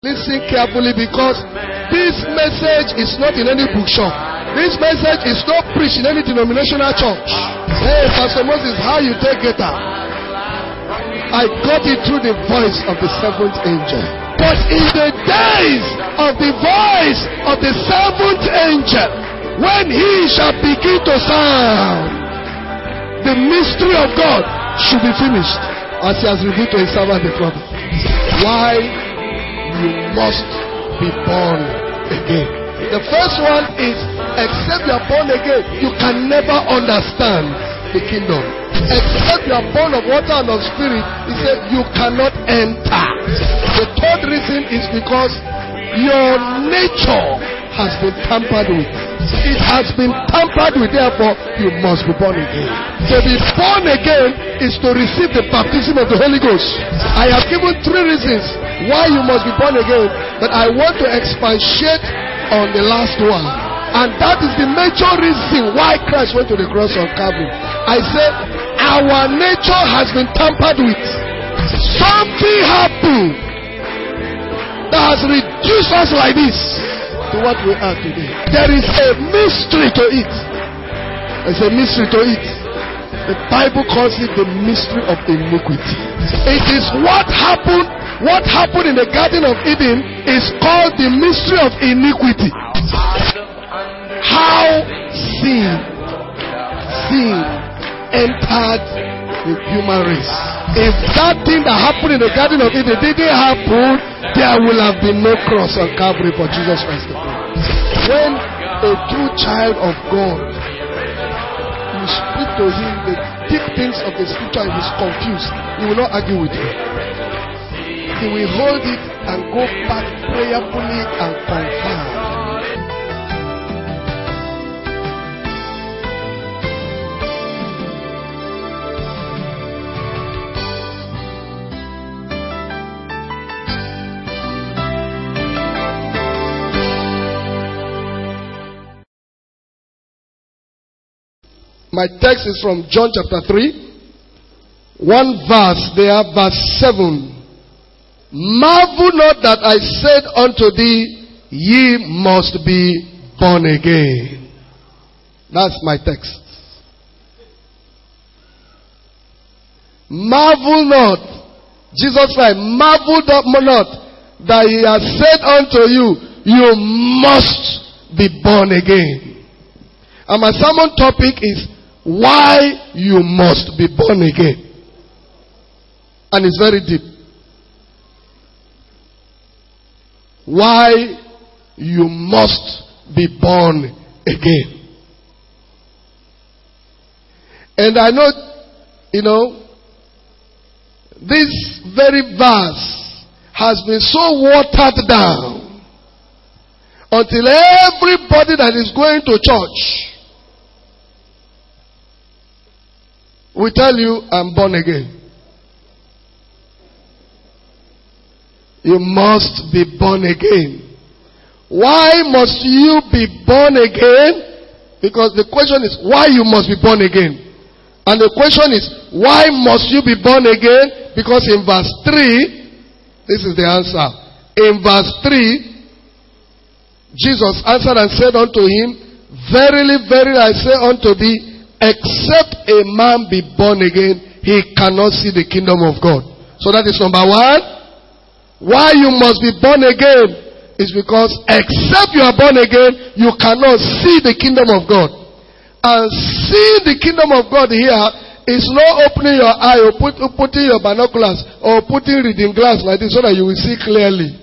Listen carefully, because this message is not in any bookshop. This message is not preached in any denominational church. Hey, Pastor Moses, how you take it out? I got it through the voice of the seventh angel. But in the days of the voice of the seventh angel, when he shall begin to sound, the mystery of God should be finished, as he has revealed to his servant the prophet. Why you must be born again? The first one is, except you are born again, you can never understand the kingdom. Except you are born of water and of spirit, he said you cannot enter. The third reason is because your nature has been tampered with. It has been tampered with, therefore you must be born again. To be born again is to receive the baptism of the Holy Ghost. I have given 3 reasons why you must be born again, but I want to expatiate on the last one. And that is the major reason why Christ went to the cross of Calvary. I said, our nature has been tampered with. Something happened that has reduced us like this to what we are today. There is a mystery to it. There's a mystery to it. The Bible calls it the mystery of iniquity. It is what happened in the Garden of Eden is called the mystery of iniquity. How sin entered the human race. If that thing that happened in the Garden of Eden didn't happen, there will have been no cross on Calvary for Jesus Christ. When a true child of God, you speak to him the deep things of the scripture, and he's confused, he will not argue with you. He will hold it and go back prayerfully and confirm. My text is from John chapter 3. One verse there, verse 7. Marvel not that I said unto thee, ye must be born again. That's my text. Marvel not. Jesus Christ, marvel not that he has said unto you, you must be born again. And my sermon topic is, why you must be born again. And it's very deep. Why you must be born again. And I know, this very verse has been so watered down until everybody that is going to church will tell you, I'm born again. You must be born again. Why must you be born again? Because the question is, why you must be born again? And the question is, why must you be born again? Because in verse 3, this is the answer. In verse 3, Jesus answered and said unto him, verily, verily, I say unto thee, except a man be born again, he cannot see the kingdom of God. So that is number 1. Why you must be born again is because except you are born again, you cannot see the kingdom of God. And see the kingdom of God here is not opening your eye or putting your binoculars or putting reading glass like this so that you will see clearly.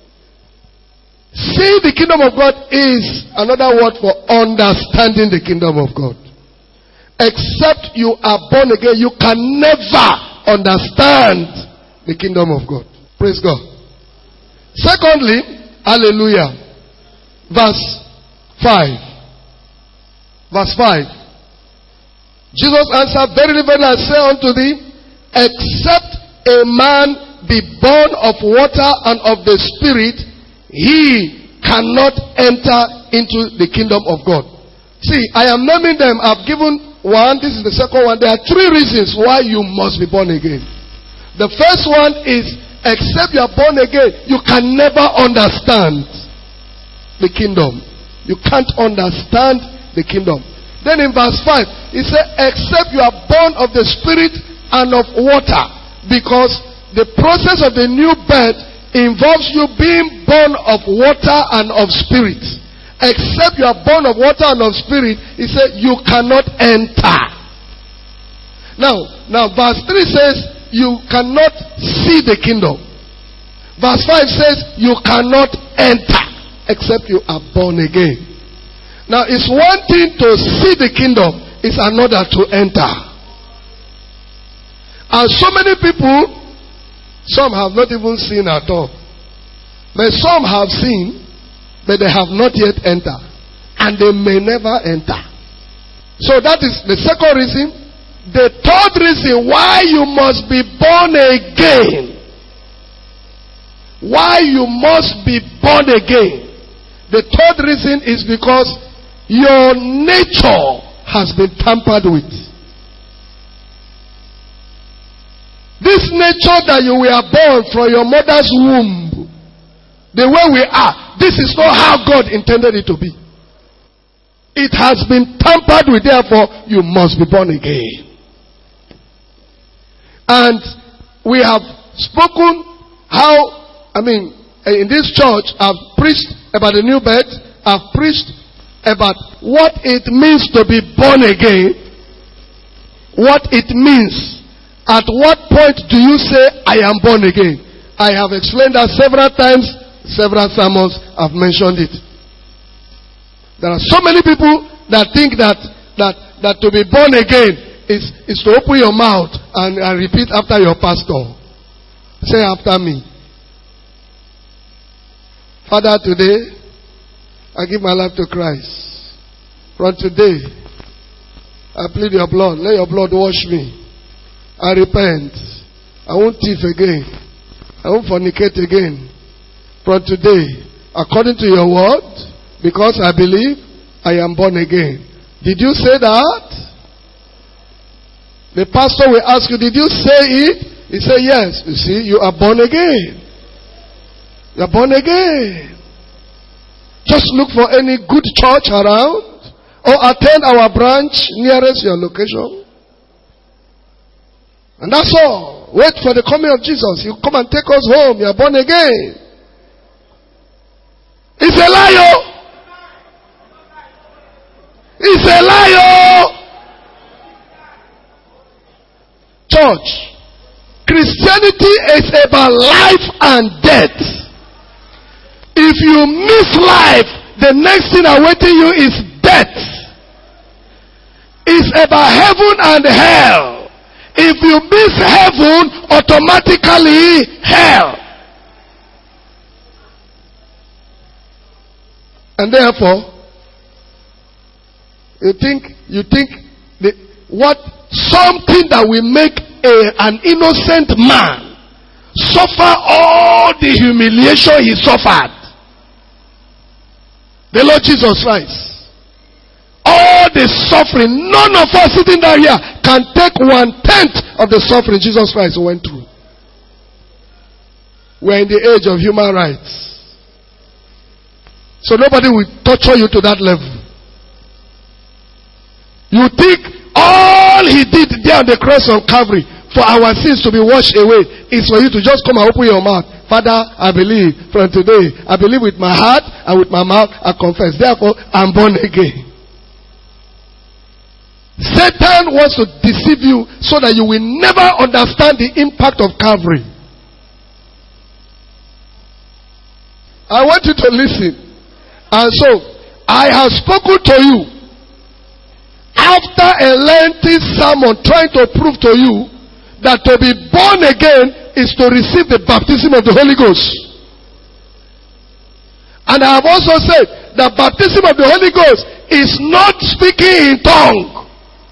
See the kingdom of God is another word for understanding the kingdom of God. Except you are born again, you can never understand the kingdom of God. Praise God. Secondly, hallelujah. Verse 5. Verse 5. Jesus answered, verily, verily, I say unto thee, except a man be born of water and of the Spirit, he cannot enter into the kingdom of God. See, I am naming them. I've given one. This is the second one. There are 3 reasons why you must be born again. The first one is except you are born again, you can never understand the kingdom. You can't understand the kingdom. Then in verse 5, he said, except you are born of the Spirit and of water. Because the process of the new birth involves you being born of water and of Spirit. Except you are born of water and of Spirit, he said, you cannot enter. Now verse 3 says, you cannot see the kingdom. Verse 5 says, you cannot enter except you are born again. Now, it's one thing to see the kingdom, it's another to enter. And so many people, some have not even seen at all. But some have seen, but they have not yet entered. And they may never enter. So that is the second reason. The third reason why you must be born again. Why you must be born again. The third reason is because your nature has been tampered with. This nature that you were born from your mother's womb, the way we are, this is not how God intended it to be. It has been tampered with, therefore you must be born again. And we have spoken how, in this church, I've preached about the new birth, I've preached about what it means to be born again. What it means. At what point do you say, I am born again? I have explained that several times, several sermons have mentioned it. There are so many people that think that to be born again is to open your mouth and repeat after your pastor. Say after me. Father, today, I give my life to Christ. From today, I plead your blood. Let your blood wash me. I repent. I won't thief again. I won't fornicate again. From today, according to your word, because I believe, I am born again. Did you say that? The pastor will ask you, did you say it? He said, yes. You see, you are born again. You are born again. Just look for any good church around or attend our branch nearest your location. And that's all. Wait for the coming of Jesus. You come and take us home. You are born again. It's a liar. It's a liar. Church, Christianity is about life and death. If you miss life, the next thing awaiting you is death. It's about heaven and hell. If you miss heaven, automatically hell. And therefore, you think something that will make an innocent man suffer all the humiliation he suffered. The Lord Jesus Christ. All the suffering, none of us sitting down here can take 1/10 of the suffering Jesus Christ went through. We're in the age of human rights. So nobody will torture you to that level. You think all he did there on the cross of Calvary for our sins to be washed away is for you to just come and open your mouth. Father, I believe from today. I believe with my heart and with my mouth I confess. Therefore, I'm born again. Satan wants to deceive you so that you will never understand the impact of Calvary. I want you to listen. And so, I have spoken to you after a lengthy sermon trying to prove to you that to be born again is to receive the baptism of the Holy Ghost. And I have also said that baptism of the Holy Ghost is not speaking in tongue.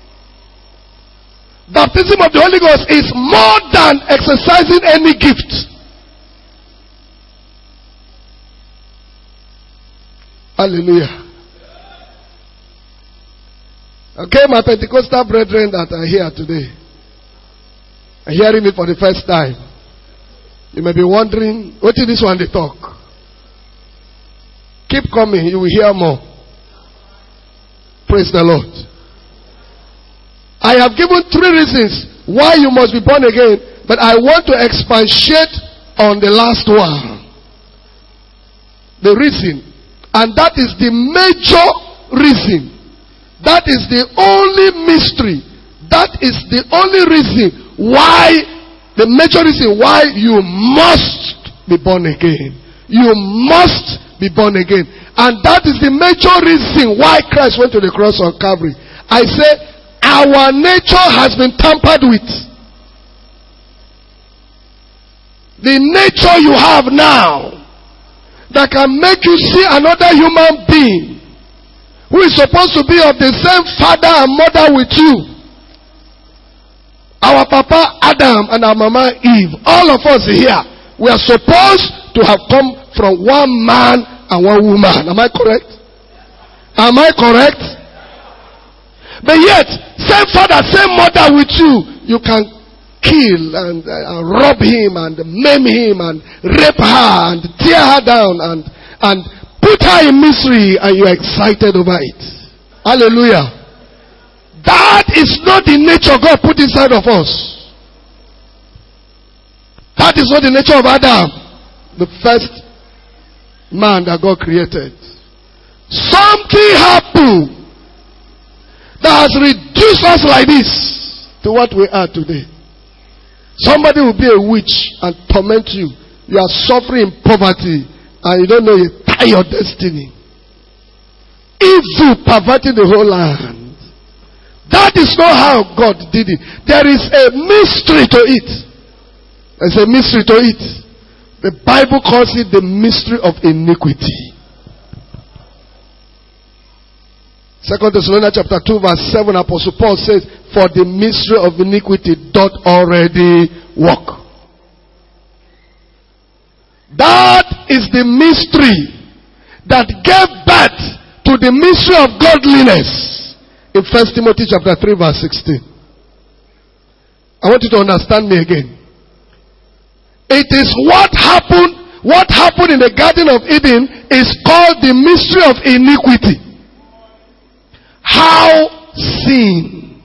Baptism of the Holy Ghost is more than exercising any gift. Hallelujah. Okay, my Pentecostal brethren that are here today, are hearing me for the first time. You may be wondering, what is this one they talk? Keep coming, you will hear more. Praise the Lord. I have given 3 reasons why you must be born again, but I want to expatiate on the last one. The reason. And that is the major reason. That is the only mystery. That is the only reason why, the major reason why you must be born again. You must be born again. And that is the major reason why Christ went to the cross on Calvary. I say, our nature has been tampered with. The nature you have now that can make you see another human being who is supposed to be of the same father and mother with you. Our papa Adam and our mama Eve, all of us here, we are supposed to have come from one man and one woman. Am I correct? Am I correct? But yet, same father, same mother with you, you can kill and rob him and maim him and rape her and tear her down and put her in misery, and you are excited over it. Hallelujah. That is not the nature God put inside of us. That is not the nature of Adam, the first man that God created. Something happened that has reduced us like this to what we are today. Somebody will be a witch and torment you. You are suffering in poverty and you don't know you tie your destiny. Evil perverting the whole land. That is not how God did it. There is a mystery to it. There's a mystery to it. The Bible calls it the mystery of iniquity. 2 Thessalonians chapter 2 verse 7, Apostle Paul says, for the mystery of iniquity doth already work. That is the mystery that gave birth to the mystery of godliness in 1 Timothy chapter 3 verse 16. I want you to understand me again. It is what happened in the Garden of Eden is called the mystery of iniquity. How sin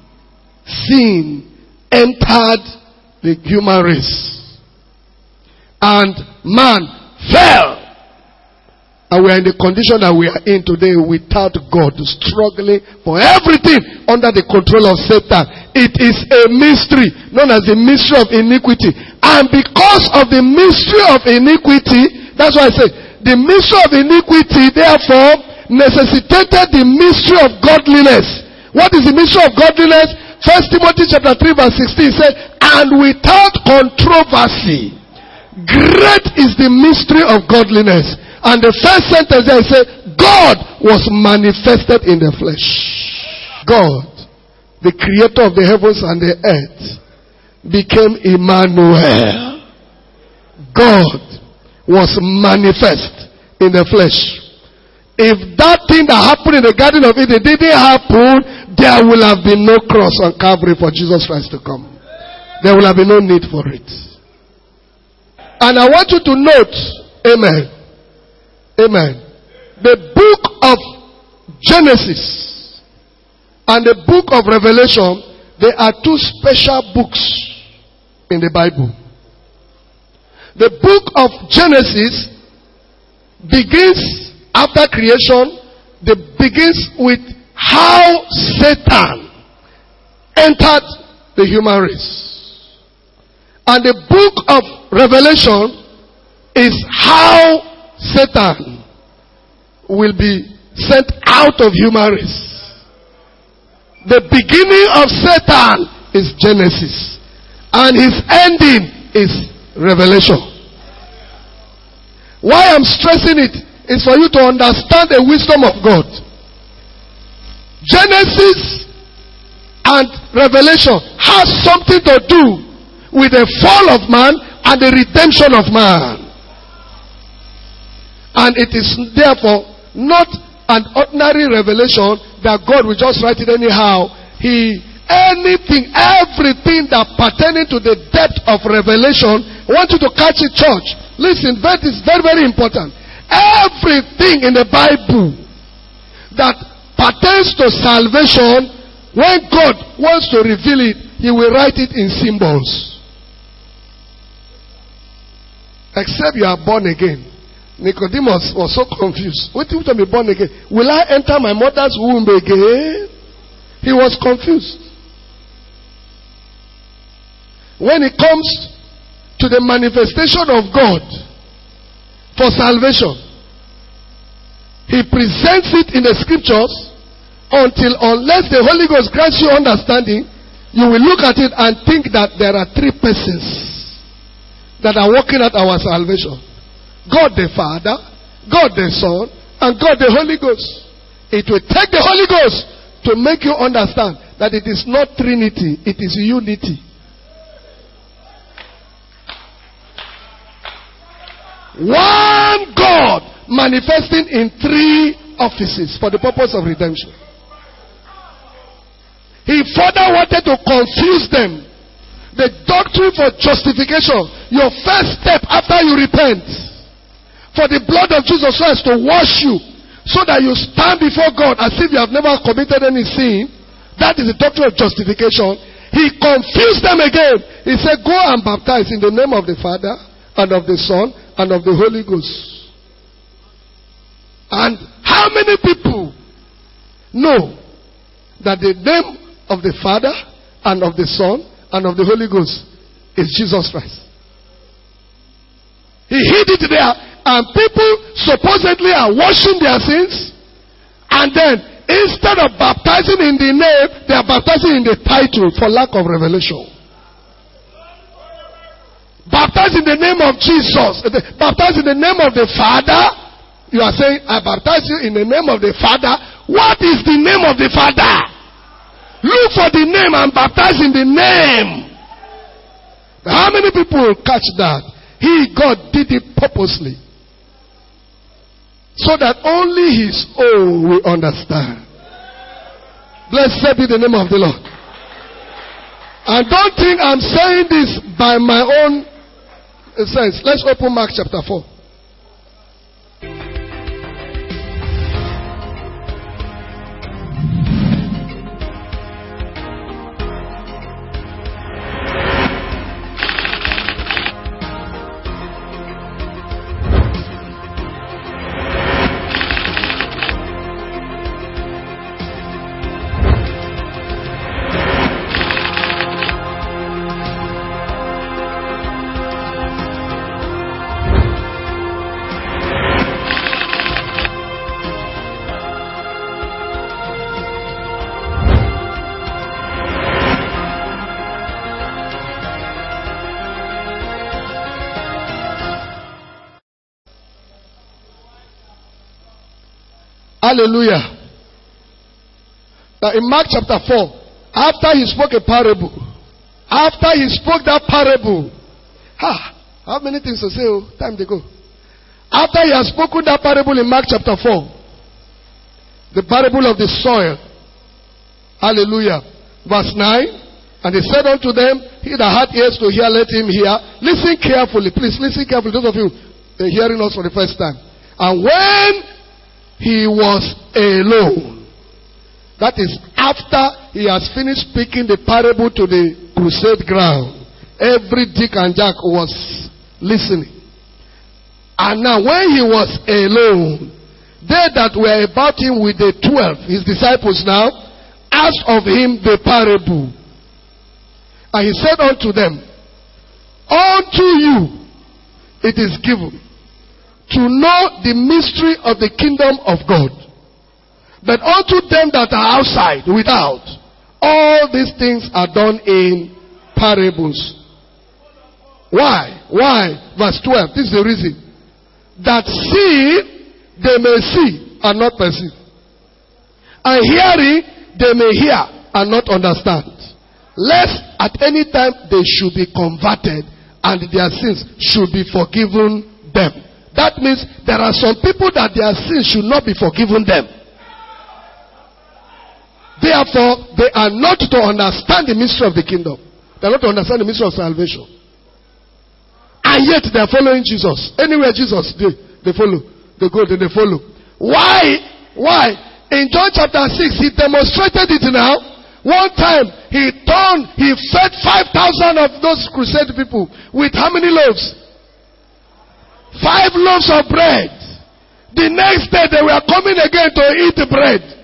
entered the human race. And man fell. And we are in the condition that we are in today without God, struggling for everything under the control of Satan. It is a mystery known as the mystery of iniquity. And because of the mystery of iniquity, that's why I say, the mystery of iniquity therefore necessitated the mystery of godliness. What is the mystery of godliness? 1 Timothy chapter 3 verse 16 says, and without controversy, great is the mystery of godliness. And the first sentence there says, God was manifested in the flesh. God, the creator of the heavens and the earth, became Emmanuel. God was manifest in the flesh. If that thing that happened in the Garden of Eden didn't happen, there will have been no cross on Calvary for Jesus Christ to come. There will have been no need for it. And I want you to note, amen. Amen. The book of Genesis and the book of Revelation, there are two special books in the Bible. The book of Genesis begins after creation. It begins with how Satan entered the human race. And the book of Revelation is how Satan will be sent out of human race. The beginning of Satan is Genesis, and his ending is Revelation. Why I'm stressing it is for you to understand the wisdom of God. Genesis and Revelation has something to do with the fall of man and the redemption of man. And it is therefore not an ordinary revelation that God will just write it anyhow. Everything that pertaining to the depth of revelation I want you to catch it, church. Listen, that is very, very important. Everything in the Bible that pertains to salvation, when God wants to reveal it, He will write it in symbols. Except you are born again. Nicodemus was so confused. What if I be born again? Will I enter my mother's womb again? He was confused. When it comes to the manifestation of God for salvation, He presents it in the scriptures unless the Holy Ghost grants you understanding, you will look at it and think that there are three persons that are working at our salvation. God the Father, God the Son, and God the Holy Ghost. It will take the Holy Ghost to make you understand that it is not Trinity, it is unity. One God manifesting in three offices for the purpose of redemption. He further wanted to confuse them. The doctrine for justification, your first step after you repent, for the blood of Jesus Christ to wash you, so that you stand before God as if you have never committed any sin. That is the doctrine of justification. He confused them again. He said, go and baptize in the name of the Father, and of the Son, and of the Holy Ghost. And how many people know that the name of the Father, and of the Son, and of the Holy Ghost is Jesus Christ? He hid it there, and people supposedly are washing their sins, and then instead of baptizing in the name, they are baptizing in the title for lack of revelation. Baptize in the name of Jesus. Baptize in the name of the Father. You are saying, I baptize you in the name of the Father. What is the name of the Father? Look for the name and baptize in the name. How many people will catch that? God did it purposely, so that only His own will understand. Blessed be the name of the Lord. And don't think I'm saying this by my own sense. Let's open Mark chapter 4. Hallelujah. Now in Mark chapter 4, after He spoke a parable, how many things to say? Oh, time to go. After He has spoken that parable in Mark chapter 4, the parable of the soil. Hallelujah. Verse 9. And He said unto them, he that hath ears to hear, let him hear. Listen carefully, please listen carefully, those of you hearing us for the first time. And when He was alone, that is after He has finished speaking the parable to the crusade ground, every Dick and Jack was listening. And now when He was alone, they that were about Him with the 12, His disciples now, asked of Him the parable. And He said unto them, unto you it is given to know the mystery of the kingdom of God. But unto them that are outside, without, all these things are done in parables. Why? Verse 12. This is the reason. That seeing, they may see and not perceive. And hearing, they may hear and not understand. Lest at any time they should be converted and their sins should be forgiven them. That means there are some people that their sins should not be forgiven them. Therefore, they are not to understand the mystery of the kingdom. They are not to understand the mystery of salvation. And yet they are following Jesus. Anywhere Jesus, they follow. They go, they follow. Why? In John chapter 6, he demonstrated it now. One time, he fed 5,000 of those crusade people with how many loaves? 5 loaves of bread. The next day, they were coming again to eat the bread.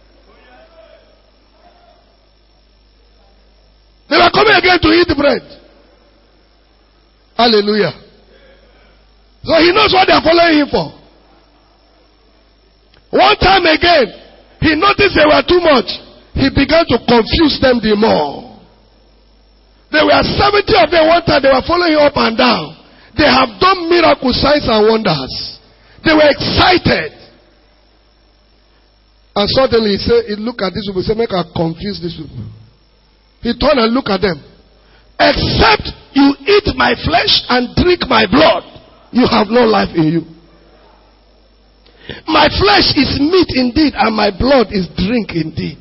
They were coming again to eat the bread. Hallelujah. So he knows what they are following him for. One time again, he noticed they were too much. He began to confuse them the more. There were 70 of them one time. They were following him up and down. They have done miracle signs and wonders. They were excited. And suddenly he looked at these people. He said, make I confuse these people. He turned and looked at them. Except you eat my flesh and drink my blood, you have no life in you. My flesh is meat indeed, and my blood is drink indeed.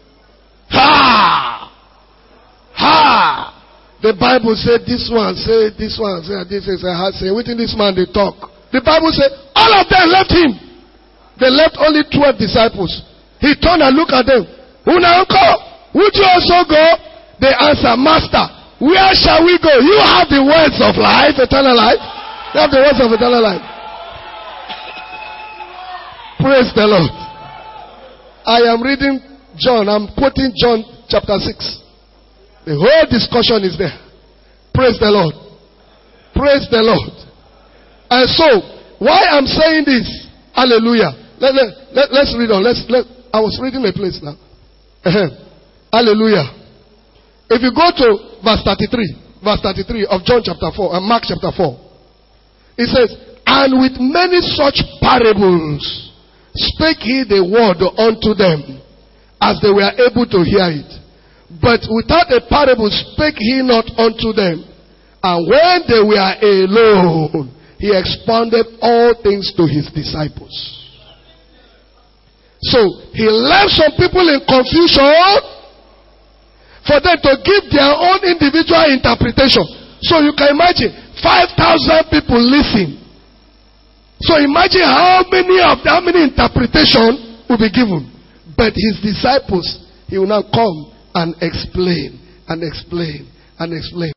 Ha! Ha! The Bible said this one, say this one, say this, say within this man they talk. The Bible said all of them left him. They left only 12 disciples. He turned and looked at them. Una uncle, would you also go? They answer, Master, where shall we go? You have the words of life, eternal life. You have the words of eternal life. Praise the Lord. I am reading John. I'm quoting John chapter 6. The whole discussion is there. Praise the Lord. Praise the Lord. And so, why I'm saying this, hallelujah. Let's read on. I was reading a place now. Hallelujah. If you go to verse 33 of John chapter 4 and Mark chapter 4, it says, and with many such parables spake he the word unto them, as they were able to hear it. But without a parable spake he not unto them. And when they were alone, he expounded all things to his disciples. So, he left some people in confusion for them to give their own individual interpretation. So you can imagine 5,000 people listen. So imagine how many interpretations will be given. But his disciples, he will now come and explain and explain and explain.